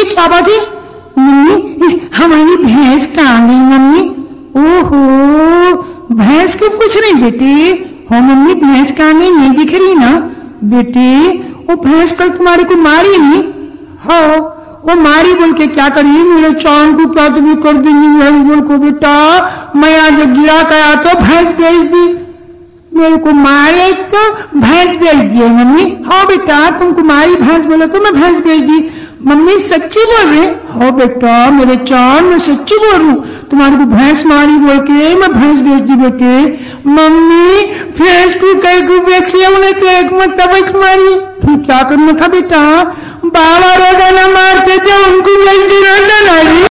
क्या बात है मम्मी? हमारी भैंस कहाँ गई मम्मी? ओहो, भैंस को कुछ नहीं बेटे। हो मम्मी, भैंस कहाँ गई? नहीं दिख रही ना बेटे? वो भैंस कल तुम्हारे को मारी नहीं? हाँ, वो मारी बोल के क्या करी? मेरे चांद को क्या तुम्हें कर देंगी भैंस बोल को? बेटा मैं आज गिरा गया तो भैंस बेच दी। मेरे को मारे तो भैंस बेच दी मम्मी। हाँ बेटा, तुमको मारी भैंस बोला तो मैं भैंस बेच दी। मम्मी सच्ची बोल रहे? हाँ बेटा मेरे चांद, मैं सच्ची बोल रही हूँ। तुम्हारे को भैंस मारी बोल के मैं भैंस बेच दी बेटे। मम्मी भैंस को कई को बेचे उन्हें तो एक मतलब मारी, फिर क्या करना था बेटा? बाबा रोजाना मारते थे, उनको बेच दी रोजाना।